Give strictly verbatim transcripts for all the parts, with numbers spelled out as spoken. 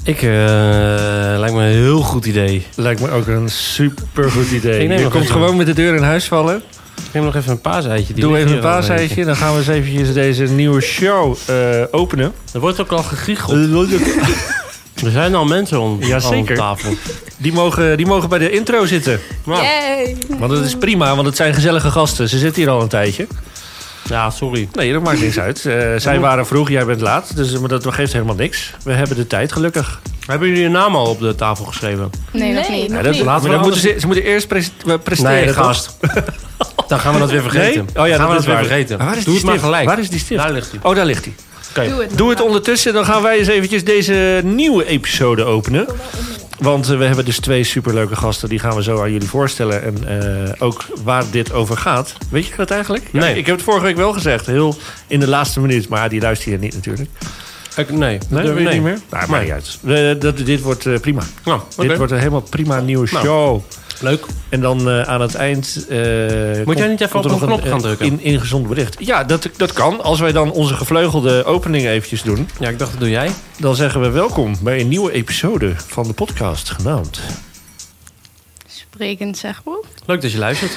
Ik, uh, lijkt me een heel goed idee. Lijkt me ook een supergoed idee. Je komt even. gewoon met de deur in huis vallen. Ik neem nog even een paaseitje. Die Doe even een paas paaseitje. Dan gaan we eens eventjes deze nieuwe show uh, openen. Er wordt ook al gegiegeld. Er zijn al mensen om, ja, zeker. aan tafel. Die mogen, die mogen bij de intro zitten. Nou, Yay! Want dat is prima, want het zijn gezellige gasten. Ze zitten hier al een tijdje. ja, sorry. Nee, dat maakt niks uit. Uh, zij waren vroeg, jij bent laat. Dus maar dat geeft helemaal niks. We hebben de tijd, gelukkig. Hebben jullie je naam al op de tafel geschreven? Nee, nog Nee, niet. nog Ja, dat, niet. laten we dan moeten ze, ze moeten eerst pres, presteren. Nee, toch? gast. Dan gaan we dat weer vergeten. Nee? Oh ja, gaan dat we is dat weer waar. vergeten. Maar waar is Doe die het maar stift? gelijk. Waar is die stift? Daar ligt hij. Oh, daar ligt hij. Okay. Doe het. Doe het ondertussen, dan gaan wij eens eventjes deze nieuwe episode openen. Want uh, we hebben dus twee superleuke gasten. Die gaan we zo aan jullie voorstellen. En uh, ook waar dit over gaat. Weet je dat eigenlijk? Ja, Nee. ik heb het vorige week wel gezegd. Heel in de laatste minuut. Maar die luistert hier niet natuurlijk. Ik, nee. Nee, dat weet je nee. niet meer? Nou, maakt niet uit. Uh, dat, dit wordt uh, prima. Nou, okay. Dit wordt een helemaal prima nieuwe Nou. show. Leuk. En dan uh, aan het eind... Uh, Moet komt, jij niet even komt op er een nog knop gaan drukken? In, ingezond bericht. Ja, dat, dat kan. Als wij dan onze gevleugelde opening eventjes doen... Ja, ik dacht, dat doe jij. Dan zeggen we welkom bij een nieuwe episode van de podcast genaamd... Sprekend zegboek. Leuk dat je luistert.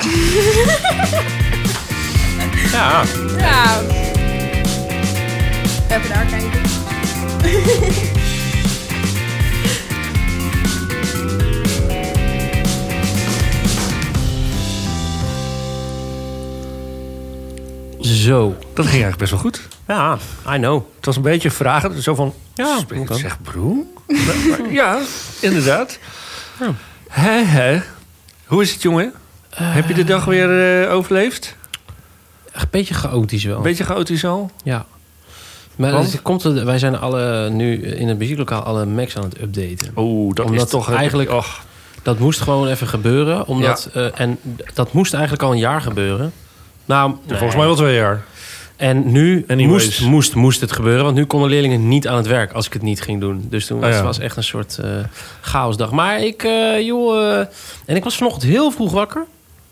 ja. Ja. Even daar kijken. Zo. Dat ging eigenlijk best wel goed. Ja, I know. Het was een beetje vragen, zo van... Ja, spreek oké. zeg broer? Ja, inderdaad. Ja. Hè, hè. Hoe is het, jongen? Uh, Heb je de dag weer uh, overleefd? Een beetje chaotisch wel. Een beetje chaotisch al? Ja. Maar Want? het komt, wij zijn alle nu in het muzieklokaal alle Macs aan het updaten. Oeh, dat Omdat is toch... eigenlijk... Oh. Dat moest gewoon even gebeuren. Omdat, ja. uh, en dat moest eigenlijk al een jaar gebeuren. Nou, Ja, nee. Volgens mij wel twee jaar. En nu Anyways. moest, moest, moest het gebeuren. Want nu konden leerlingen niet aan het werk als ik het niet ging doen. Dus toen was het oh ja. was echt een soort uh, chaosdag. Maar ik, uh, joh... Uh, en ik was vanochtend heel vroeg wakker.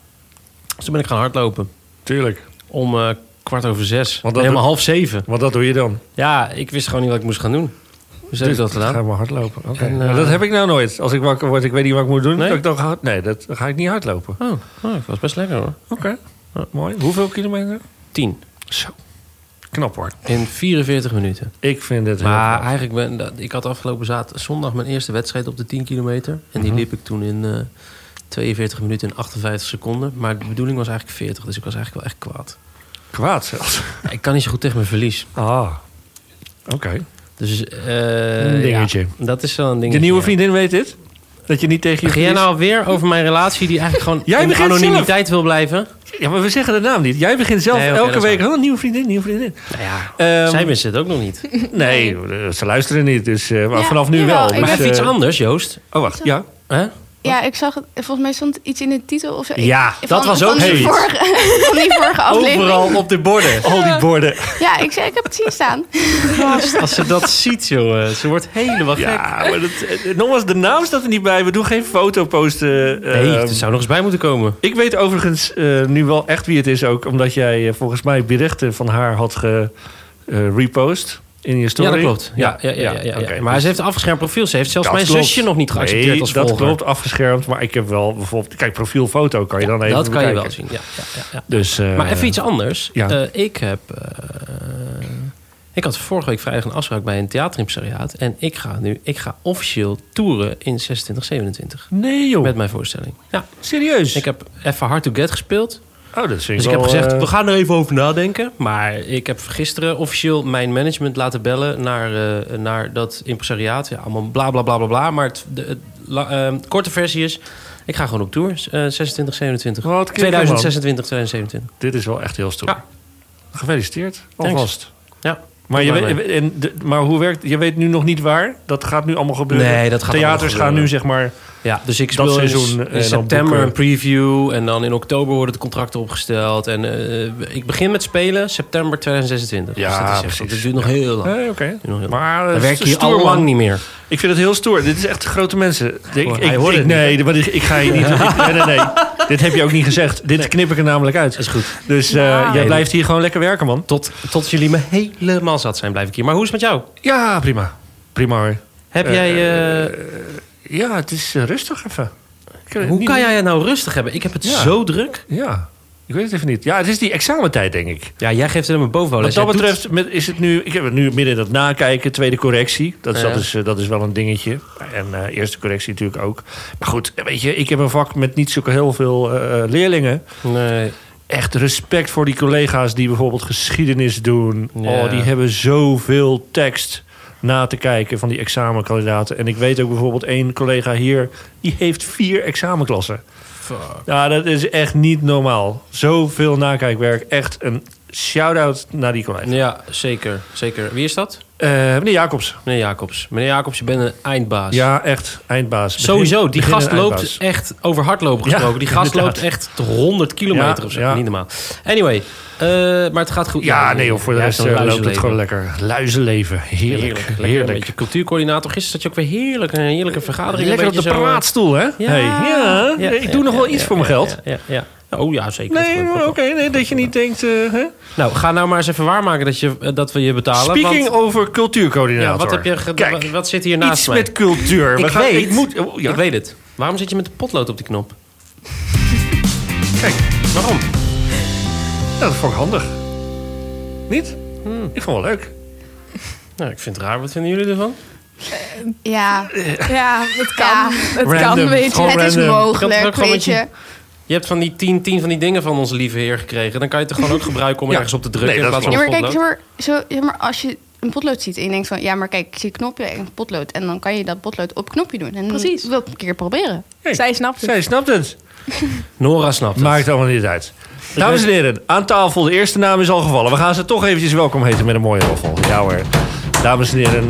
Dus toen ben ik gaan hardlopen. Tuurlijk. Om uh, kwart over zes. Want dat helemaal doe, half zeven. Want dat doe je dan? Ja, ik wist gewoon niet wat ik moest gaan doen. Dus, dus heb ik dat gedaan. Ga maar hardlopen. Okay. En, uh, nou, dat heb ik nou nooit. Als ik wakker word, ik weet niet wat ik moet doen. Nee, dat ik dan ga, nee dat dan ga ik niet hardlopen. Oh, oh dat was best lekker hoor. Oké, okay. ja, mooi. Hoeveel kilometer? Tien. Zo. Knap hoor. In vierenveertig minuten. Ik vind het maar heel eigenlijk ben dat, ik had afgelopen zaterdag zondag mijn eerste wedstrijd op de tien kilometer. En die mm-hmm. liep ik toen in uh, tweeënveertig minuten en achtenvijftig seconden. Maar de bedoeling was eigenlijk veertig, dus ik was eigenlijk wel echt kwaad. Kwaad zelfs? Ja, ik kan niet zo goed tegen mijn verlies. Ah, oké. Okay. Dus uh, een dingetje. Ja, dat is wel een dingetje. De nieuwe ja. vriendin weet dit? Dat je niet tegen je Ga jij nou weer over mijn relatie die eigenlijk gewoon Jij in anonimiteit zelf. wil blijven? Ja, maar we zeggen de naam niet. Jij begint zelf nee, okay, elke week. Oh, nieuwe vriendin, nieuwe vriendin. Nou ja, um, zij wisten het ook nog niet. Nee, ze luisteren niet. Dus uh, maar ja, vanaf nu jawel, wel. Maar dus, even uh, iets anders, Joost. Oh, wacht. Ja? Huh? Ja, ik zag het. Volgens mij stond iets in de titel of zo. Ja, van, dat was van ook die zoiets. Vorige, van die vorige aflevering. Overal op de borden. Al die borden. Ja, ik zei, ik heb het zien staan. Gast, als ze dat ziet, joh. Ze wordt helemaal gek. Ja, maar dat, nogmaals, de naam staat er niet bij. We doen geen foto posten. Nee, uh, er zou nog eens bij moeten komen. Ik weet overigens uh, nu wel echt wie het is ook. Omdat jij uh, volgens mij berichten van haar had gerepost. Uh, in je story? Ja, dat klopt. Ja, ja, ja, ja, ja, ja. Okay, maar dus... ze heeft een afgeschermd profiel. Ze heeft zelfs dat mijn klopt. zusje nog niet geaccepteerd nee, als dat volger. klopt, afgeschermd. Maar ik heb wel bijvoorbeeld... Kijk, profielfoto kan je ja, dan even dat kan bekijken. je wel zien, ja. ja, ja, ja. Dus, uh, maar even iets anders. Ja. Uh, ik heb... Uh, ik had vorige week vrijdag een afspraak bij een theaterimpresariaat. En ik ga nu... Ik ga officieel toeren in zesentwintig, zevenentwintig. Nee, joh. Met mijn voorstelling. Ja. Serieus? Ik heb even Hard to Get gespeeld. Oh, dat is dus ik wel, heb gezegd, uh... we gaan er even over nadenken. Maar ik heb gisteren officieel mijn management laten bellen naar, uh, naar dat impresariaat. Ja, allemaal bla bla bla bla bla. Maar het, de, de, uh, korte versie is, ik ga gewoon op tour. Uh, zesentwintig, zevenentwintig. Wat tweeduizend zesentwintig, tweeduizend zevenentwintig. Dit is wel echt heel stoer. Ja. Gefeliciteerd. Alvast. Ja. Maar, je weet, en de, maar hoe werkt... Je weet nu nog niet waar? Dat gaat nu allemaal gebeuren? Nee, dat gaat Theaters gaan nu zeg maar... Ja, dus ik speel seizoen, in, in september een preview. En dan in oktober worden de contracten opgesteld. En uh, ik begin met spelen september tweeduizend zesentwintig. Ja, dus dat, is echt, dat duurt nog ja. heel lang. Hey, Oké. Okay. Maar dan werk je al lang niet meer. Ik vind het heel stoer. Dit is echt grote mensen. Ik, oh, ik, hij hoort ik, het nee, niet, maar ik, ik ga je niet... ik, nee, nee, nee. Dit heb je ook niet gezegd. Dit nee. knip ik er namelijk uit. Dat is goed. Dus uh, ja. jij blijft hier gewoon lekker werken, man. Tot, tot jullie me helemaal zat zijn, blijf ik hier. Maar hoe is het met jou? Ja, prima. Prima hoor. Heb Uh, jij... Uh, ja, het is uh, rustig even. Hoe niet... kan jij het nou rustig hebben? Ik heb het ja. zo druk. Ja, ik weet het even niet. Ja, het is die examentijd, denk ik. Ja, jij geeft het hem een bovenbouw. Wat dat betreft doet... met, is het nu... Ik heb het nu midden in het nakijken, tweede correctie. Dat, is, ja. dat, is, uh, dat is wel een dingetje. En uh, eerste correctie natuurlijk ook. Maar goed, weet je, ik heb een vak met niet zo heel veel uh, leerlingen. Nee. Echt respect voor die collega's die bijvoorbeeld geschiedenis doen. Ja. Oh, die hebben zoveel tekst na te kijken van die examenkandidaten. En ik weet ook bijvoorbeeld één collega hier, die heeft vier examenklassen. Fuck. Ja, dat is echt niet normaal. Zoveel nakijkwerk. Echt een shout-out naar die collega. Ja, zeker. zeker. Wie is dat? Uh, meneer Jacobs. Meneer Jacobs. Meneer Jacobs, je bent een eindbaas. Ja, echt eindbaas. Begin, Sowieso, die gast loopt echt over hardlopen gesproken. Ja, die gast inderdaad. loopt echt honderd kilometer ja, of zo. Ja. Niet normaal. Anyway, uh, maar het gaat goed. Ja, ja nee joh, voor de rest uh, loopt het gewoon lekker. Luizenleven. Heerlijk. Heerlijk. Heerlijk. heerlijk. Een beetje cultuurcoördinator. Gisteren zat je ook weer heerlijk. Een heerlijke vergadering. Lekker op de zo, praatstoel, hè? Ja, hey, ja, ja ik doe ja, nog wel ja, iets ja, voor mijn geld. Ja, ja, ja. Oh ja, zeker. Nee, oké, okay, nee, dat je niet denkt... Uh, hè? Nou, ga nou maar eens even waarmaken dat, je, dat we je betalen. Speaking want, over cultuurcoördinator. Ja, wat, heb je ge- Kijk, wat zit hier naast iets mij? Iets met cultuur. Ik, we gaan, weet, ik, moet, oh, ja. ik weet het. Waarom zit je met de potlood op die knop? Kijk. Waarom? Ja, dat vond ik handig. Niet? Hmm. Ik vond het wel leuk. Nou, ik vind het raar. Wat vinden jullie ervan? Ja. Ja, het kan. Ja. Het random. kan, weet je. Het Random. is mogelijk, weet je. Je hebt van die tien, tien van die dingen van onze lieve heer gekregen. Dan kan je het gewoon ook gebruiken om ja. ergens op te drukken. Nee, in plaats van ja, maar een kijk, maar, zo, ja, maar als je een potlood ziet en je denkt van... ja, maar kijk, ik zie een knopje en een potlood... en dan kan je dat potlood op knopje doen. En precies. wil ik een keer proberen. Hey, zij snapt het. Zij snapt het. Nora snapt het. Maakt allemaal niet uit. Dames en heren, aan tafel. De eerste naam is al gevallen. We gaan ze toch eventjes welkom heten met een mooie roffel. Ja hoor. Dames en heren...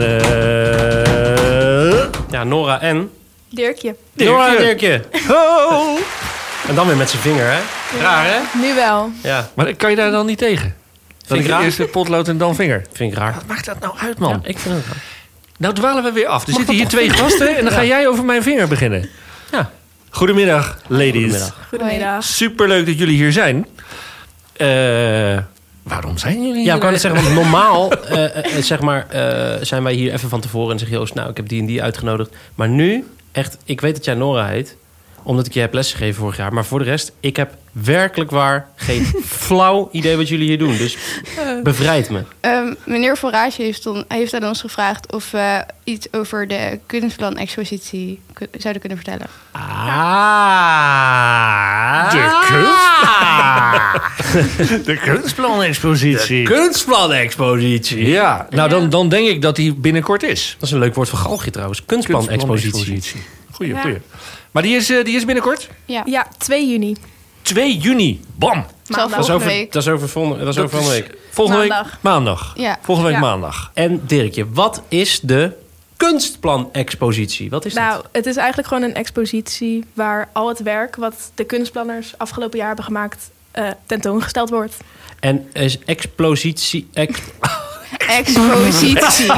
Uh... Ja, Nora en... Dirkje. Dirkje. Nora en Dirkje. Oh. En dan weer met zijn vinger, hè? Raar, hè? Nu wel. Ja. Maar kan je daar dan niet tegen? Dat ik eerst de potlood en dan vinger. Vind ik raar. Wat maakt dat nou uit, man? Ja, ik vind het raar. Nou dwalen we weer af. Er zitten hier twee gasten en dan ja. ga jij over mijn vinger beginnen. Ja. Goedemiddag, ladies. Goedemiddag. Goedemiddag. Superleuk dat jullie hier zijn. Uh, waarom zijn jullie hier? Ja, ik kan het zeggen, want normaal uh, uh, zeg maar, uh, zijn wij hier even van tevoren en zeg Joost, nou, ik heb die en die uitgenodigd. Maar nu, echt, ik weet dat jij Nora heet, omdat ik je heb lesgegeven vorig jaar. Maar voor de rest, ik heb werkelijk waar geen flauw idee wat jullie hier doen. Dus bevrijd me. Um, meneer Forage heeft, on, heeft aan ons gevraagd of we iets over de kunstplan-expositie ku- zouden kunnen vertellen. Ah, de kunst? De kunstplan-expositie. De kunstplan-expositie. Ja, nou dan, dan denk ik dat die binnenkort is. Dat is een leuk woord voor galgje trouwens. Kunstplan-expositie. Goeie, ja. goeie. Maar die is, uh, die is binnenkort? Ja, ja twee juni. twee juni. Bam. Maandag. Dat is over, week. dat is over, volgende, dat is Dat over volgende is week. Volgende maandag. week maandag. Ja. Volgende week Ja. maandag. En Dirkje, wat is de kunstplan-expositie? Wat is dat? Nou, het is eigenlijk gewoon een expositie waar al het werk wat de kunstplanners afgelopen jaar hebben gemaakt uh, tentoongesteld wordt. En is expositie... Ex, Expositie.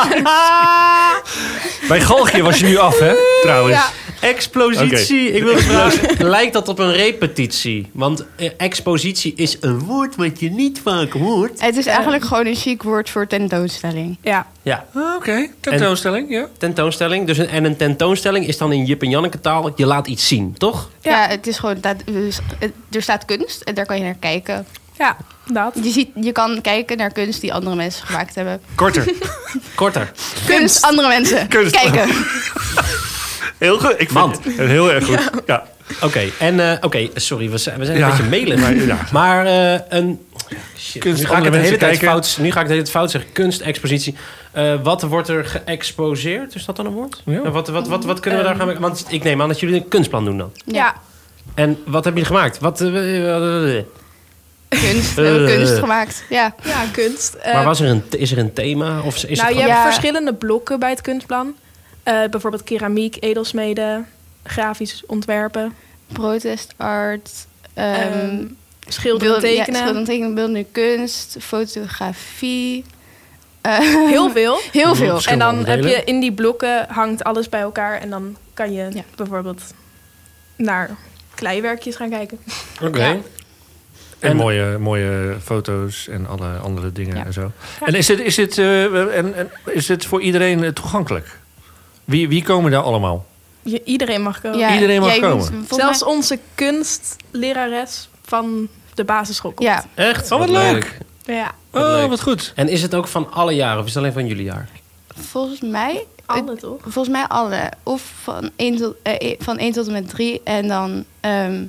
Bij galgje was je nu af, hè? Trouwens. Ja. Expositie. Okay. Ik wil vragen, lijkt dat op een repetitie? Want eh, expositie is een woord wat je niet vaak hoort. Het is eigenlijk gewoon een chic woord voor tentoonstelling. Ja. Ja, Ah, Oké, okay. tentoonstelling, ja. tentoonstelling. Dus een, en een tentoonstelling is dan in Jip en Janneke taal, je laat iets zien, toch? Ja, Ja. het is gewoon... Dat, dus, het- er staat kunst en daar kan je naar kijken. Ja, dat. Je, ziet, je kan kijken naar kunst die andere mensen gemaakt hebben. Korter. Korter. Kunst, andere mensen. Kunst. Kijken. Heel goed. Ik Want. vind het heel erg goed. Ja. Oké, okay, en uh, oké, okay, sorry, we zijn, we zijn Ja. een beetje melig. Maar, ja. Maar uh, een... Shit, Kunst, nu, ga ik het de andere hele tijd mensen fout, nu ga ik de hele tijd fout zeggen. Kunstexpositie. Uh, wat wordt er geëxposeerd? Is dat dan een woord? Ja. Uh, wat, wat, wat, wat kunnen we daar Um. gaan maken? Want ik neem aan dat jullie een kunstplan doen dan. Ja. Ja. En wat hebben jullie gemaakt? Wat, uh, uh, Kunst. We hebben kunst gemaakt. Ja. Ja, kunst. Uh, maar was er een, is er een thema? Of is nou, het je gewoon- hebt Ja. verschillende blokken bij het kunstplan. Uh, bijvoorbeeld keramiek, edelsmeden, grafisch ontwerpen, Protestart. Um, um, schilderen, beeld- ja, tekenen. schilderen, tekenen, beeldende kunst, fotografie. Uh, Heel veel. Heel veel. En Verschillende dan heb onderdelen. je in die blokken hangt alles bij elkaar. En dan kan je Ja. bijvoorbeeld naar kleiwerkjes gaan kijken. Oké. Ja. En, En- mooie, mooie foto's en alle andere dingen Ja. en zo. Ja. En is dit, is, dit, uh, en, en is dit voor iedereen uh, toegankelijk? Wie, wie komen daar allemaal? Je, iedereen mag komen. Ja, Iedereen mag ja, je komen. moet- volgens Zelfs mij- onze kunstlerares van de basisschool komt. Ja, Echt? Oh, wat leuk. Ja, Wat Oh, leuk. wat goed. En is het ook van alle jaren of is het alleen van jullie jaar? volgens mij... alle toch? Volgens mij alle. Of van één tot, eh, van één tot en met drie. En dan ehm,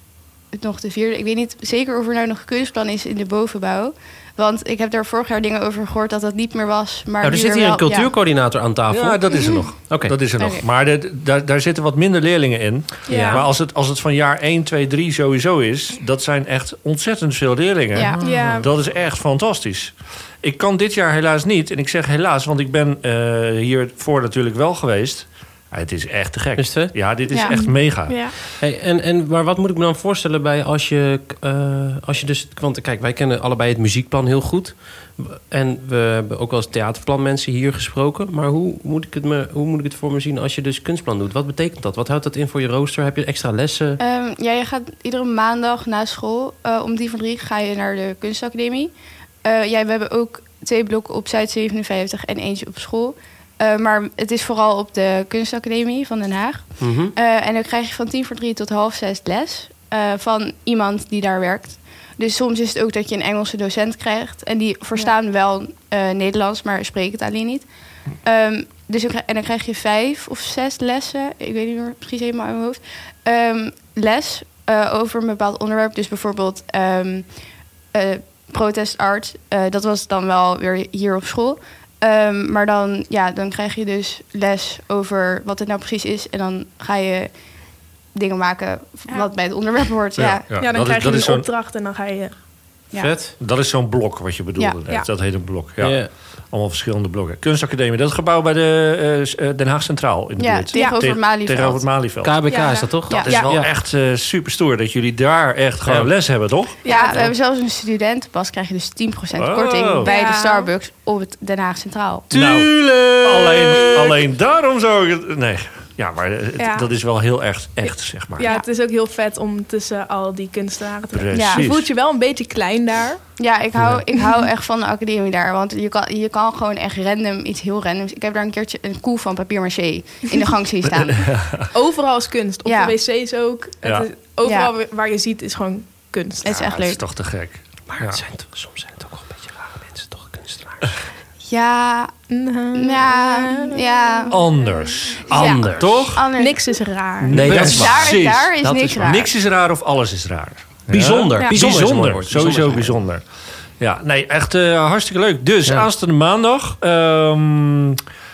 het nog de vierde. Ik weet niet zeker of er nou nog kunstplan is in de bovenbouw. Want ik heb daar vorig jaar dingen over gehoord dat dat niet meer was. Maar Nou, er nu zit er hier wel- een cultuurcoördinator aan tafel. Ja, dat is er nog. Oké. Dat is er nog. Oké. Maar de, daar, daar zitten wat minder leerlingen in. Ja. Maar als het, als het van jaar één, twee, drie sowieso is... dat zijn echt ontzettend veel leerlingen. Ja. Ja. Dat is echt fantastisch. Ik kan dit jaar helaas niet. En ik zeg helaas, want ik ben uh, hiervoor natuurlijk wel geweest. Ja, het is echt te gek. Is het, hè? Ja, dit is Ja. echt mega. Ja. Hey, en, en, maar wat moet ik me dan voorstellen bij als je, uh, als je dus... Want kijk, wij kennen allebei het muziekplan heel goed. En we hebben ook wel eens theaterplanmensen hier gesproken. Maar hoe moet, ik het me, hoe moet ik het voor me zien als je dus kunstplan doet? Wat betekent dat? Wat houdt dat in voor je rooster? Heb je extra lessen? Ehm, ja, je gaat iedere maandag na school, uh, om die van drie, ga je naar de kunstacademie. Uh, ja, we hebben ook twee blokken op Zuid zevenenvijftig en eentje op school. Uh, maar het is vooral op de kunstacademie van Den Haag. Mm-hmm. Uh, en dan krijg je van tien voor drie tot half zes les uh, van iemand die daar werkt. Dus soms is het ook dat je een Engelse docent krijgt. En die verstaan ja. wel uh, Nederlands, maar spreken het alleen niet. Um, dus dan, en dan krijg je vijf of zes lessen. Ik weet niet meer precies helemaal uit mijn hoofd. Um, les uh, over een bepaald onderwerp. Dus bijvoorbeeld um, uh, protestart. Uh, dat was dan wel weer hier op school. Um, maar dan, ja, dan krijg je dus les over wat het nou precies is. En dan ga je dingen maken Ja. wat bij het onderwerp hoort. Ja, ja. Ja, dan dat krijg is, je dat is een zo'n, opdracht en dan ga je... Ja. Vet. dat is zo'n blok wat je bedoelde. Ja. Ja. Dat heet een blok. Ja. Ja. Allemaal verschillende blokken. Kunstacademie, dat is het gebouw bij de uh, Den Haag Centraal in de Ja, buurt. tegenover Te- het Malieveld. Tegenover het Malieveld. K B K Ja. is dat toch? Ja. Dat is wel Ja. echt uh, super stoer dat jullie daar echt gewoon Ja. les hebben, toch? Ja, we hebben zelfs een studentenpas. Krijg je dus tien procent Oh. korting bij Ja. de Starbucks op het Den Haag Centraal. Tuurlijk! Alleen, alleen daarom zou ik het... Nee, ja, maar het, Ja. dat is wel heel echt, echt zeg maar. Ja, het is ook heel vet om tussen al die kunstenaren te Precies. Ja. Je voelt je wel een beetje klein daar. Ja, ik hou, ik hou echt van de academie daar. Want je kan, je kan gewoon echt random, iets heel randoms. Ik heb daar een keertje een koe van papier-maché in de gang zien staan. Overal is kunst. Op Ja. de wc's ook. Ja. Het is, overal Ja. waar je ziet is gewoon kunst. Het is Ja, echt het is leuk. toch te gek. Maar Ja. het zijn, toch- soms zijn het ook wel een beetje rare mensen, toch? Kunstenaars. Ja, ja, ja. Anders. Anders. Toch? Anders. Niks is raar. Nee, dat is waar. Daar, Precies. daar is Dat niks is waar. raar. Niks is raar of alles is raar. Ja? Bijzonder. Ja. Bijzonder. is een mooi woord. Sowieso Bijzonder. bijzonder. Ja, nee, echt uh, hartstikke leuk. Dus Ja. aanstaande maandag um,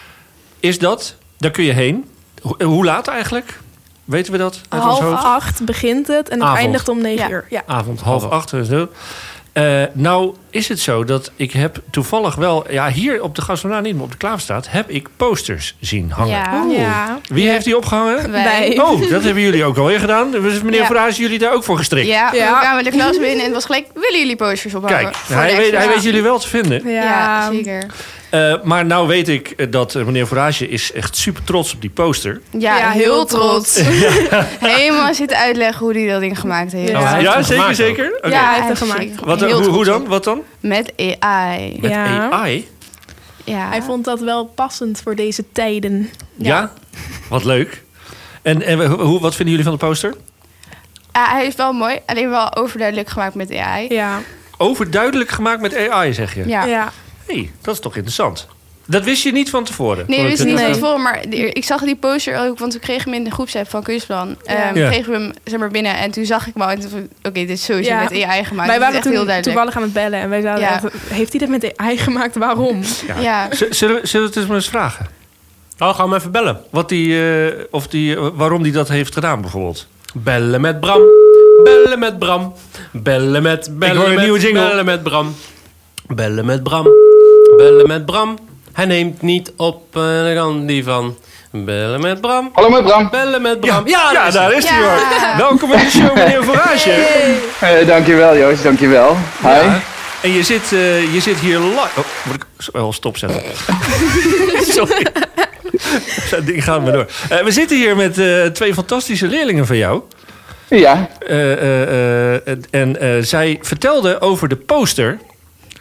is dat. Daar kun je heen. Ho- hoe laat eigenlijk? Weten we dat? uit ons Half hoofd? acht begint het en het Avond. eindigt om negen Ja. uur. Ja. Avond, Half acht. is het. Uh, nou is het zo dat ik heb toevallig wel... Ja, hier op de Gastronaar niet, maar op de Klaverstraat... heb ik posters zien hangen. Ja. Ja. Wie heeft die opgehangen? Wij. Oh, dat hebben jullie ook alweer gedaan. Dus meneer Ja. Verhaas, jullie daar ook voor gestrikt? Ja, Ja. we kwamen de klas binnen en het was gelijk... Willen jullie posters ophangen? Kijk, Voor hij de weet, hij extra- weet jullie wel te vinden. Ja. Ja, zeker. Uh, maar nou weet ik eh, dat uh, meneer Forage is echt super trots op die poster. Ja, Ja, heel heel trots. Helemaal zitten uitleggen hoe hij dat ding gemaakt heeft. Ja. Oh, hij heeft Ja, hem zeker, gemaakt zeker. Oké. Ja, hij heeft hij het gemaakt. zeker Wat, uh, heel hoe, hoe trots dan? op. Wat dan? Met A I. Met Ja. A I? Ja. Hij vond dat wel passend voor deze tijden. Ja. Ja. Wat leuk. En, en hoe, wat vinden jullie van de poster? Ja, hij is wel mooi, alleen wel overduidelijk gemaakt met A I. Ja. Overduidelijk gemaakt met A I, zeg je? Ja. Ja. hey, dat is toch interessant. Dat wist je niet van tevoren? Nee, Voor dat het- is niet Nee. van tevoren, maar de- ik zag die poster ook, want we kregen hem in de groepsapp van Kunstplan. Ja. Ehm, Ja. kregen we hem zeg maar, binnen en toen zag ik hem al en toen van, oké, dit is sowieso Ja. met A I gemaakt. Wij Dit is waren echt toen heel duidelijk. toevallig aan het bellen en wij zeiden, Ja. echt, heeft hij dit met A I gemaakt? Waarom? Ja. Ja. Z- Zullen we, zullen we het eens maar eens vragen? Oh, gaan we even bellen. Wat die, eh, of die, eh, waarom die dat heeft gedaan, bijvoorbeeld? Bellen met Bram. Bellen met Bram. Bellen met... Bellen hoor een met, nieuwe jingle. Bellen met Bram. Bellen met Bram. Bellen met Bram. Hij neemt niet op, en dan kan die van... Bellen met Bram. Hallo met Bram. Bellen met Bram. Ja, daar is daar hij. is hij Ja. hoor. Welkom in de show, meneer Forage. Eh, dankjewel Joost, dankjewel. Hi. Ja. En je zit, uh, je zit hier live... Oh, moet ik wel stopzetten? Sorry. Dat ding gaat maar door. Uh, we zitten hier met uh, twee fantastische leerlingen van jou. Ja, Uh, uh, uh, en uh, zij vertelden over de poster.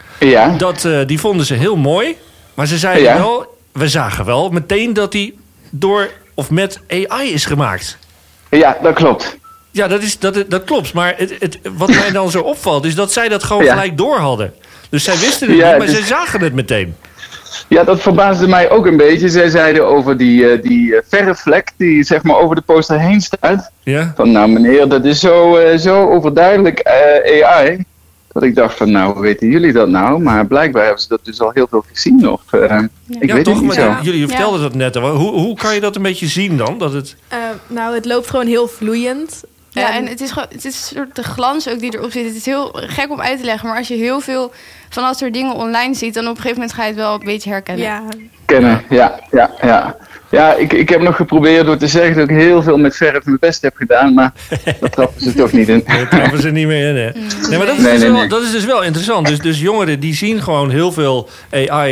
ja. Dat, uh, die vonden ze heel mooi. Maar ze zeiden Ja. wel... We zagen wel meteen dat die door of met A I is gemaakt. Ja, dat klopt. Ja, dat, is, dat, dat klopt. Maar het, het, wat mij dan zo opvalt, is dat zij dat gewoon Ja. gelijk door hadden. Dus zij wisten het Ja, niet, maar dus- zij zagen het meteen. Ja, dat verbaasde mij ook een beetje. Zij zeiden over die, uh, die uh, verfvlek die zeg maar over de poster heen staat. Ja? Van nou meneer, dat is zo, uh, zo overduidelijk uh, A I. Dat ik dacht van nou, hoe weten jullie dat nou? Maar blijkbaar hebben ze dat dus al heel veel gezien. Of, uh, ik Ja, weet toch? het niet Maar zo. ja, jullie Ja. vertelden dat net. al. Hoe, hoe kan je dat een beetje zien dan? Dat het... Uh, nou, het loopt gewoon heel vloeiend. Ja, en het is gewoon, het is een soort de glans ook die erop zit. Het is heel gek om uit te leggen, maar als je heel veel van dat soort dingen online ziet, dan op een gegeven moment ga je het wel een beetje herkennen. Ja, Kennen, ja, ja, ja. Ja, ik, ik heb nog geprobeerd door te zeggen dat ik heel veel met verf mijn best heb gedaan, maar dat trappen ze toch niet in. Daar trappen ze niet meer in, hè? Nee, maar dat is, Nee, dus, nee, wel, nee. dat is dus wel interessant. Dus, dus jongeren die zien gewoon heel veel A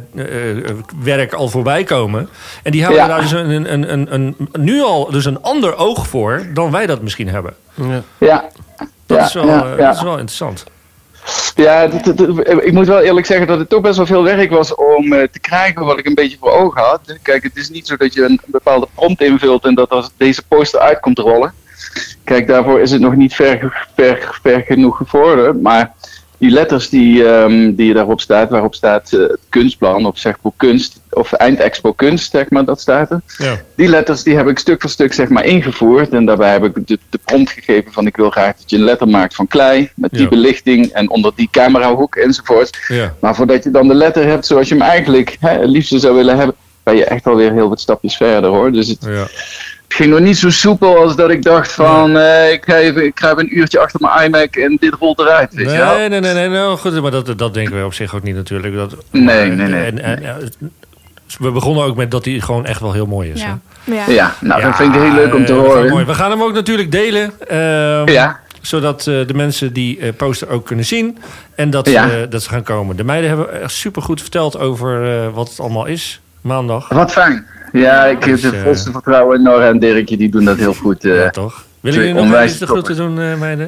I-werk al voorbij komen. En die hebben Ja. daar dus een, een, een, een, een, nu al dus een ander oog voor dan wij dat misschien hebben. Ja. Ja, Dat, ja, is, wel, ja, eh, ja. dat is wel interessant. Ja, dat- dat- dat- ik moet wel eerlijk zeggen dat het toch best wel veel werk was om eh, te krijgen wat ik een beetje voor ogen had. Kijk, het is niet zo dat je een bepaalde prompt invult en dat als deze poster uit komt rollen. Kijk, daarvoor is het nog niet ver, ver, ver genoeg gevorderd. Maar die letters die, ehm, die daarop staat, waarop staat eh, het kunstplan of zeg maar kunst, of eindexpo kunst, zeg maar, dat staat er. Ja. Die letters die heb ik stuk voor stuk zeg maar ingevoerd. En daarbij heb ik de, de prompt gegeven van ik wil graag dat je een letter maakt van klei. Met die Ja. belichting en onder die camerahoek enzovoort. Ja. Maar voordat je dan de letter hebt zoals je hem eigenlijk hè, het liefste zou willen hebben, ben je echt alweer heel wat stapjes verder hoor. Dus het, Ja. het ging nog niet zo soepel als dat ik dacht van eh, ik, ga even, ik ga even een uurtje achter mijn iMac en dit rolt eruit. Weet je wel? Nee, nee, nee, nee, nou, goed, maar dat, dat denken we op zich ook niet natuurlijk. Dat, Nee, nee, nee. En, en, en, we begonnen ook met dat hij gewoon echt wel heel mooi is. Ja. hè? ja. Ja, nou Ja, dat vind ik heel leuk om te eh, dat is wel horen. mooi. We gaan hem ook natuurlijk delen. ehm, Ja. Zodat eh, de mensen die eh, poster ook kunnen zien. En dat, Ja. eh, dat ze gaan komen. De meiden hebben echt supergoed verteld over eh, wat het allemaal is. Maandag. Wat fijn. Ja, ik heb Dus, de eh, volste vertrouwen in Nora en Dirkje, die doen dat heel goed. eh. Ja, toch? Willen jullie nog onwijs eens de groeten doen, eh, meiden?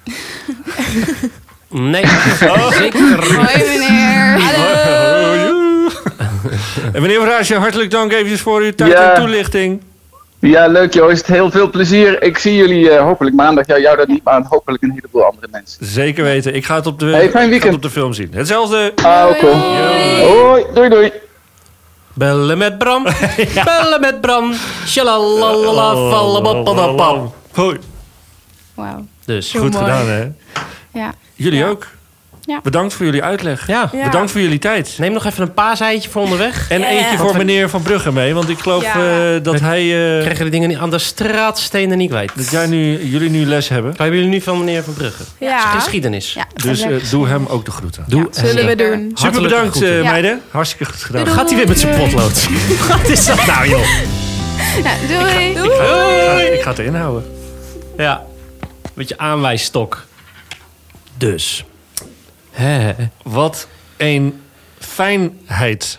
Nee, zeker. Hoi meneer. En meneer Van Raasje, hartelijk dank eventjes voor uw tijd Ja. en toelichting. Ja, leuk Joost. Heel veel plezier. Ik zie jullie eh, hopelijk maandag. Ja, jou dat niet, maar hopelijk een heleboel andere mensen. Zeker weten. Ik ga het op de, Hey, fijn ik ga het weekend. op de film zien. Hetzelfde. Ah, cool. Hoi, doei doei. Bellen met Bram. Bellen met Bram. Shalalala, fallabappadapam. Hoi. Wauw. Dus, Zo Goed mooi. gedaan, hè? Ja. Jullie Ja. ook. Ja. Bedankt voor jullie uitleg. ja. Ja. Bedankt voor jullie tijd. Neem nog even een paaseitje voor onderweg. En Ja. eentje voor meneer Van Brugge mee. Want ik geloof Ja. eh, dat hij... eh, Krijgen de dingen niet aan de straatstenen niet kwijt. dat jij nu, jullie nu les hebben. Wat hebben jullie nu van meneer Van Brugge? Ja. Geschiedenis. Ja. Dus eh, doe hem ook de groeten. Doe Ja, en- Zullen we doen. Super Hartelijke bedankt, groeten. eh, Ja. meiden. Hartstikke goed gedaan. Doei, Gaat hij weer met zijn potlood? Wat is dat nou, joh? Ja, doei. Ik ga, ik ga het erin houden. Ja, met je aanwijsstok. Dus. Hè. Wat een fijnheid.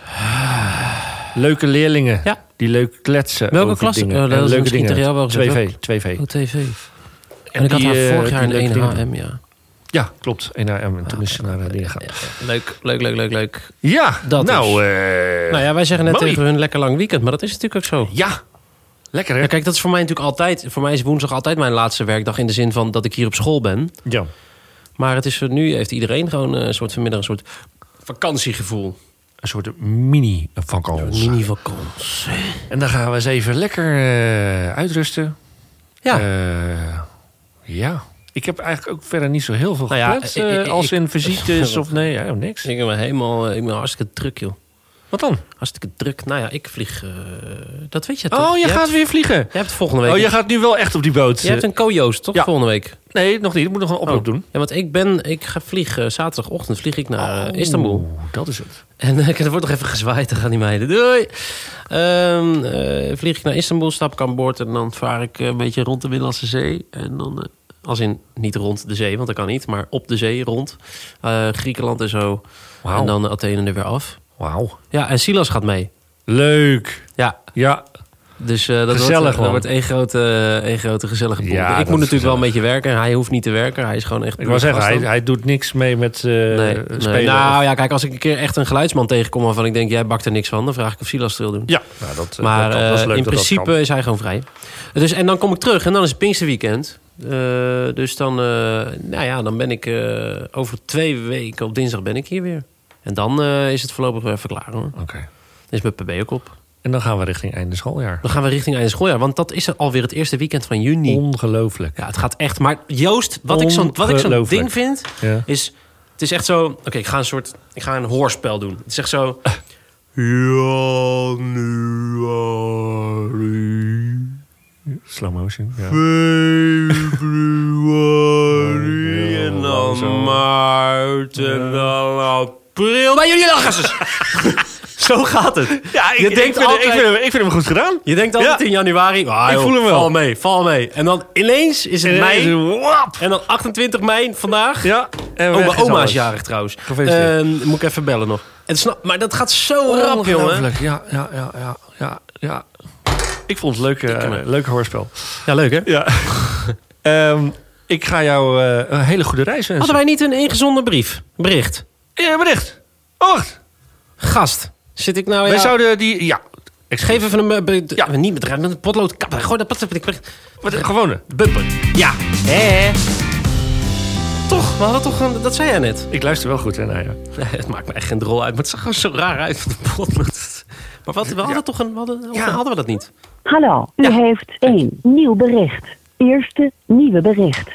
Leuke leerlingen. Ja. Die leuk kletsen. Welke over klas? dingen. Oh, dat En is leuke misschien dingen. tegen jou wel gezegd, twee V. twee V. O T V. En ik had die, haar eh, vorig jaar die in leuke één H dingen. M, ja. Ja, klopt. één H M. En toen is ze naar de dingen gaan. Leuk, leuk, leuk, leuk, leuk. Ja, Dat nou... is. eh, Nou ja, wij zeggen net mooi. tegen hun lekker lang weekend, maar dat is natuurlijk ook zo. Ja, lekker hè? Ja, kijk, dat is voor mij natuurlijk altijd... Voor mij is woensdag altijd mijn laatste werkdag in de zin van dat ik hier op school ben. Ja. Maar het is, nu heeft iedereen gewoon een soort vanmiddag een soort vakantiegevoel. Een soort mini-vakantie. Mini-vakantie. En dan gaan we eens even lekker eh, uitrusten. Ja. Eh, ja. Ik heb eigenlijk ook verder niet zo heel veel Nou ja, gepland. ik- eh, ik- als ik- in visites of nee, ja, niks. Ik ben helemaal... Ik ben hartstikke druk, joh. Wat dan? Hartstikke druk. Nou ja, ik vlieg... eh, dat weet je toch? Oh, je Jij gaat hebt- weer vliegen. Jij hebt volgende week... Oh, je gaat nu wel echt op die boot. Je hebt een co-joost, toch? Ja. Volgende week. Nee, nog niet. Ik moet nog een oproep Oh. doen. Ja, want ik ben... Ik ga vliegen... Zaterdagochtend vlieg ik naar eh, Istanbul. Oeh, dat is het. En uh, er wordt nog even gezwaaid. Dan gaan die meiden. Doei! Ehm, eh, vlieg ik naar Istanbul, stap ik aan boord... en dan vaar ik eh, een beetje rond de Middellandse Zee. En dan... eh, als in, niet rond de zee, want dat kan niet. Maar op de zee rond. Eh, Griekenland en zo. Wauw. En dan Athene er weer af. Wauw. Ja, en Silas gaat mee. Leuk. Ja, Ja. Dus uh, dat, gezellig, wordt, dat wordt één grote, één grote gezellige boel. Ja, ik moet natuurlijk gezellig. wel een beetje werken. Hij hoeft niet te werken. Hij is gewoon echt... Ik wou zeggen, hij, hij doet niks mee met uh, nee, spelen. Nee. Nou ja, kijk, als ik een keer echt een geluidsman tegenkom waarvan ik denk, jij bakt er niks van, dan vraag ik of Silas het wil doen. Ja, nou, dat, maar dat, dat is leuk uh, in dat principe dat is hij gewoon vrij. Dus, en dan kom ik terug en dan is het Pinksterweekend. Uh, dus dan, uh, nou ja, dan ben ik uh, over twee weken, op dinsdag ben ik hier weer. En dan uh, is het voorlopig weer even klaar, hoor. Oké. Okay. Dan is mijn P B ook op. En dan gaan we richting einde schooljaar. Dan gaan we richting einde schooljaar. Want dat is alweer het eerste weekend van juni. Ongelooflijk. Ja, het gaat echt... Maar Joost, wat ik zo'n, wat ik zo'n ding vind... Ja. is... Het is echt zo... Oké, okay, ik ga een soort... Ik ga een hoorspel doen. Het is echt zo... Januari... Slow motion, ja. Februari... En dan maart... En dan april... Maar jullie lachen! Zo gaat het. Ja, ik, je denkt ik, vind, altijd, ik, vind hem, ik vind hem goed gedaan. Je denkt altijd ja. in januari... Ah, ik voel hem wel. Val mee, val mee. En dan ineens is het ineens, mei. wap. En dan achtentwintig mei vandaag. Ja. En oh, mijn oma is jarig trouwens. Uh, moet ik even bellen nog. En snap, maar dat gaat zo rap, jongen. Ja, ja, ja, ja, ja, ja. Ik vond het leuk, uh, leuke hoorspel. Ja, leuk hè? Ja. um, ik ga jou uh, een hele goede reis wensen. Hadden wij niet een ingezonden brief? Bericht? Ja, bericht. Oh, wacht. Gast. Zit ik nou... Wij ja, zouden die... Ja. Ik geef even een... Be, ja. Niet bedrijf, met een potlood. Gooi dat potlood. Gewone. Bumper. Ja. Hé. Toch? We hadden toch een... Dat zei jij net. Ik luister wel goed, hè? Nou, ja. Nee, het maakt me echt geen drol uit. Maar het zag gewoon zo raar uit van de potlood. Maar wat, we hadden ja. toch een... We hadden, ja. hadden we dat niet? Hallo. U ja. heeft één nieuw bericht. Eerste nieuwe bericht.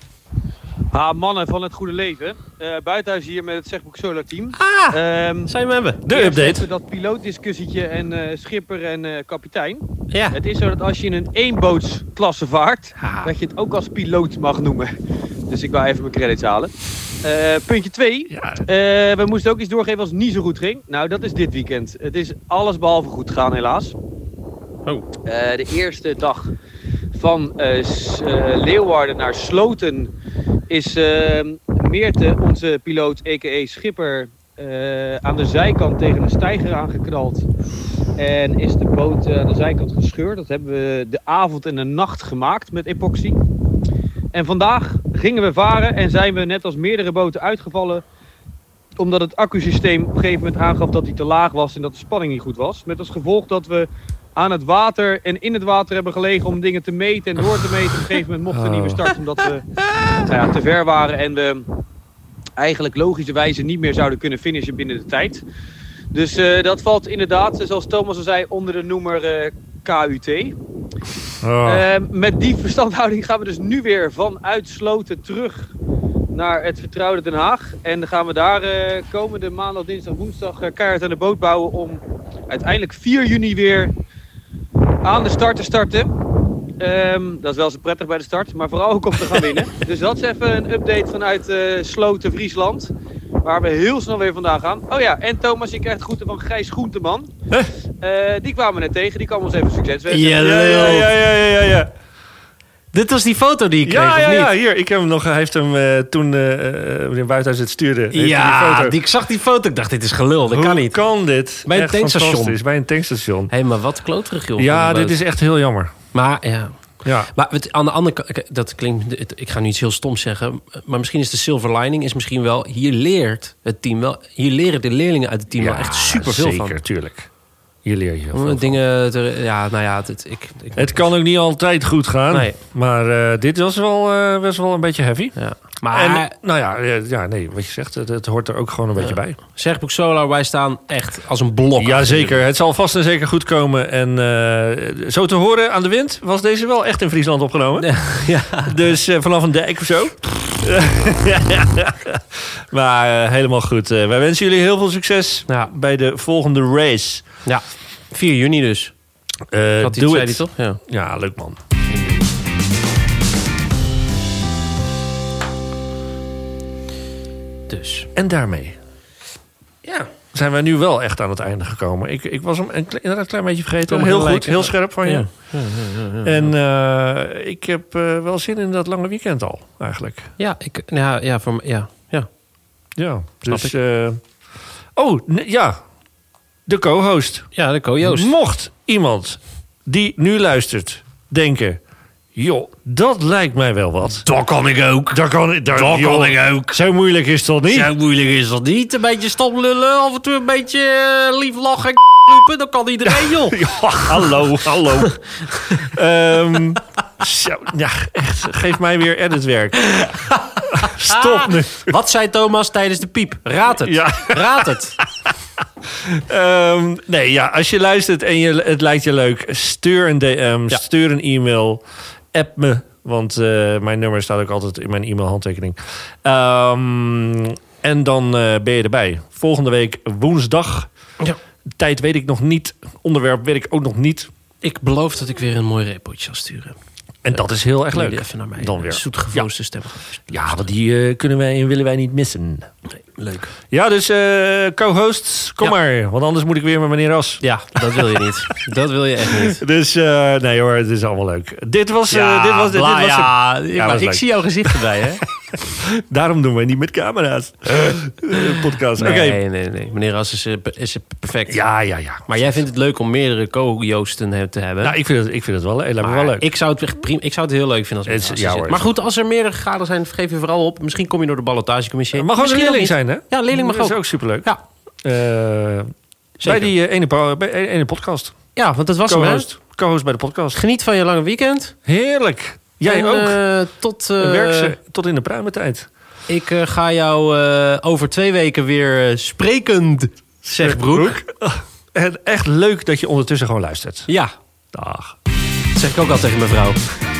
Ah, mannen van het goede leven. Uh, buitenhuis hier met het Zegboek Solar Team. Ah, um, zijn we hebben. De update. Dat pilootdiscussietje en uh, schipper en uh, kapitein. Ja. Het is zo dat als je in een eenbootsklasse vaart, ah. dat je het ook als piloot mag noemen. Dus ik wou even mijn credits halen. Uh, puntje twee. Ja. Uh, we moesten ook iets doorgeven als het niet zo goed ging. Nou, dat is dit weekend. Het is alles behalve goed gegaan, helaas. Oh. Uh, de eerste dag van uh, S- uh, Leeuwarden naar Sloten is uh, Meerte, onze piloot, a k a schipper, uh, aan de zijkant tegen een steiger aangeknald. En is de boot uh, aan de zijkant gescheurd. Dat hebben we de avond en de nacht gemaakt met epoxy. En vandaag gingen we varen en zijn we net als meerdere boten uitgevallen. Omdat het accusysteem op een gegeven moment aangaf dat hij te laag was en dat de spanning niet goed was. Met als gevolg dat we aan het water en in het water hebben gelegen om dingen te meten en door te meten. Op een gegeven moment mochten we niet meer starten omdat we nou ja, te ver waren en we eigenlijk logischerwijze niet meer zouden kunnen finishen binnen de tijd. Dus uh, dat valt inderdaad, zoals Thomas al zei, onder de noemer uh, K U T. Oh. Uh, met die verstandhouding gaan we dus nu weer vanuit Sloten terug naar het vertrouwde Den Haag. En dan gaan we daar uh, komende maandag, dinsdag, woensdag uh, keihard aan de boot bouwen om uiteindelijk vier juni weer aan de start te starten. Um, dat is wel zo prettig bij de start, maar vooral ook om te gaan winnen. Dus dat is even een update vanuit uh, Sloten, Friesland. Waar we heel snel weer vandaan gaan. Oh ja, en Thomas, je krijgt groeten van Gijs Groenteman. Huh? Uh, die kwamen we net tegen, die kwam ons even succes wensen. Ja, ja, ja, ja, ja, ja, ja. Dit was die foto die ik ja, kreeg, ja, of niet? Ja, hier. Ik heb hem nog, hij heeft hem uh, toen uh, meneer Buitenhuis het stuurde. Ja, die foto. Die, ik zag die foto. Ik dacht, dit is gelul. Dat Hoe kan niet. kan dit? Bij een echt tankstation. Bij een tankstation. Hé, hey, maar wat kloterig, joh. Ja, dit is echt heel jammer. Maar ja... Ja. Maar het, aan de andere kant, dat klinkt, ik ga nu iets heel stoms zeggen, maar misschien is de silver lining is misschien wel, hier leert het team wel, hier leren de leerlingen uit het team ja, wel echt superveel zeker, van. Zeker, tuurlijk. Hier leer je heel Om veel dingen te, ja, nou ja, het, het, ik, ik, het kan ook niet altijd goed gaan, nee. maar uh, dit was wel, uh, best wel een beetje heavy. Ja. Maar en, nou ja, ja, nee, wat je zegt, het, het hoort er ook gewoon een ja. beetje bij. Zegboek Solar, wij staan echt als een blok. Ja, zeker. Het zal vast en zeker goed komen. En uh, zo te horen aan de wind was deze wel echt in Friesland opgenomen. Ja. Ja. Dus uh, vanaf een dijk of zo. Maar uh, helemaal goed. Uh, wij wensen jullie heel veel succes ja. bij de volgende race. Ja, vier juni dus. Uh, Had doe zei het. Die toch? Ja. Ja, leuk man. Dus. En daarmee ja. zijn wij nu wel echt aan het einde gekomen. Ik, ik was hem een, inderdaad een klein beetje vergeten. Heel goed, lijken. Heel scherp van je. Ja. Ja, ja, ja, ja. En uh, ik heb uh, wel zin in dat lange weekend al, eigenlijk. Ja, ik, ja, ja, voor, ja, ja. Ja, dus... Uh, oh, n- ja. De co-host. Ja, de co-host. Mocht iemand die nu luistert denken... joh, dat lijkt mij wel wat. Dat kan ik ook. Dat kan, dat, Dat joh, kan ik ook. Zo moeilijk is het toch niet? Zo moeilijk is dat niet. Een beetje stomlullen, af en toe een beetje uh, lief lachen en roepen. Dat kan iedereen, joh. Ja, hallo, hallo. um, zo, ja, echt. Geef mij weer editwerk. Stop nu. Wat zei Thomas tijdens de piep? Raad het. Ja. Raad het. Um, nee, ja, als je luistert en je, het lijkt je leuk... stuur een D M, Ja. stuur een e-mail, app me... want uh, mijn nummer staat ook altijd in mijn e-mailhandtekening. Um, en dan uh, ben je erbij. Volgende week woensdag. Ja. Tijd weet ik nog niet. Onderwerp weet ik ook nog niet. Ik beloof dat ik weer een mooi repootje zal sturen. En dat is heel erg leuk. Jullie even naar mij. Dan weer. Zoetgevoosde stem. Ja, want die uh, kunnen wij en willen wij niet missen. Nee, leuk. Ja, dus uh, co-host, kom Ja. maar. Want anders moet ik weer met meneer Ras. Ja, dat wil je niet. Dat wil je echt niet. Dus uh, nee hoor, het is allemaal leuk. Dit was... Uh, dit was, dit bla, was ja, een, ik, ja, maar was ik leuk. zie jouw gezicht erbij, hè? Daarom doen wij niet met camera's. Uh, podcast. Oké. Nee, nee, nee. Meneer Ras is, uh, is perfect. Ja, ja, ja. Maar jij vindt het leuk om meerdere co-joosten te hebben. Nou, ik vind het, ik vind het wel, lijkt me Maar wel leuk. Ik zou, het echt prima, ik zou het heel leuk vinden als Het is- meneer Ras ja, er zit. hoor. Maar goed, als er meerdere graden zijn, geef je vooral op. Misschien kom je door de ballotagecommissie. Het mag ook een Misschien leerling niet. zijn, hè? Ja, leerling mag Dat is ook. ook superleuk. Ja, Uh, bij zeker. die uh, ene, po- bij ene, ene podcast. Ja, want dat was hem, hè? Co-host. Co-host bij de podcast. Geniet van je lange weekend. Heerlijk. Jij En, ook. eh, tot, uh, Werk ze tot in de pruimentijd. ik uh, ga jou uh, over twee weken weer uh, sprekend, zegt Broek. En echt leuk dat je ondertussen gewoon luistert. Ja, Dag. dat zeg ik ook al tegen mijn vrouw.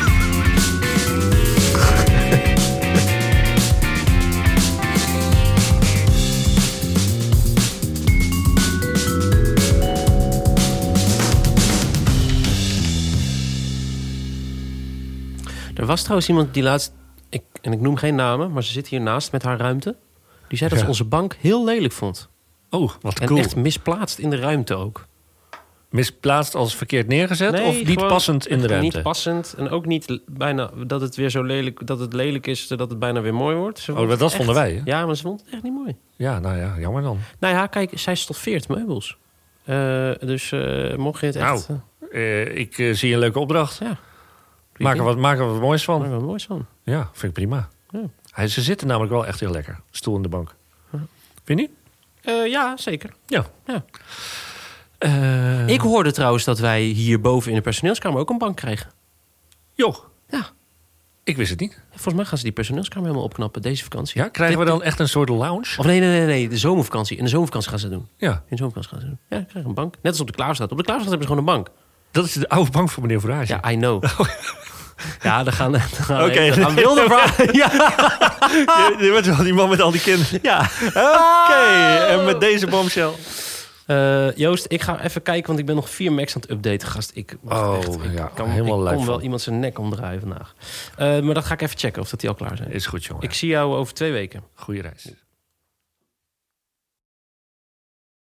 Er was trouwens iemand die laatst... Ik, en ik noem geen namen, maar ze zit hiernaast met haar ruimte. Die zei dat Ja. ze onze bank heel lelijk vond. Oh, wat En cool. echt misplaatst in de ruimte ook. Misplaatst als verkeerd neergezet Nee, of niet gewoon passend in de echt ruimte? Niet passend en ook niet l- bijna dat het weer zo lelijk, dat het lelijk is, dat het bijna weer mooi wordt. Ze Oh, vond dat het vonden echt- wij, hè? Ja, maar ze vond het echt niet mooi. Ja, nou ja, jammer dan. Nou ja, kijk, zij stoffeert meubels. Uh, dus uh, mocht je het echt... Nou, uh, Uh, ik uh, zie een leuke opdracht. ja. Maak er wat, maak er wat moois Maak van. er wat moois van. Ja, vind ik prima. Ja. Hij, ze zitten namelijk wel echt heel lekker. Stoel in de bank. Vind je niet? Uh, ja, zeker. Ja. Ja. Uh, Ik hoorde trouwens dat wij hierboven in de personeelskamer ook een bank krijgen. Joh. Ja. Ik wist het niet. Volgens mij gaan ze die personeelskamer helemaal opknappen deze vakantie. Ja, krijgen we Dit- dan echt een soort lounge? Of nee, nee, nee, nee, de zomervakantie. In de zomervakantie gaan ze dat doen. Ja. In de zomervakantie gaan ze dat doen. Ja, ik krijg een bank. Net als op de Klaarstraat. Op de Klaarstraat hebben ze gewoon een bank. Dat is de oude bank van meneer Voorage. Ja, I know. Ja, dan gaan, dan gaan, Oké. dan gaan wilde vragen. Ja. Je, je bent wel die man met al die kinderen. Ja. Oké, en met deze bombshell. Uh, Joost, ik ga even kijken, want ik ben nog vier Macs aan het updaten, gast. Ik, wacht, Oh, echt, ik ja, kan, helemaal ik lijf kon wel van. iemand zijn nek omdraaien vandaag. Uh, maar dat ga ik even checken of dat die al klaar zijn. Is goed, jongen. Ik zie jou over twee weken. Goeie reis.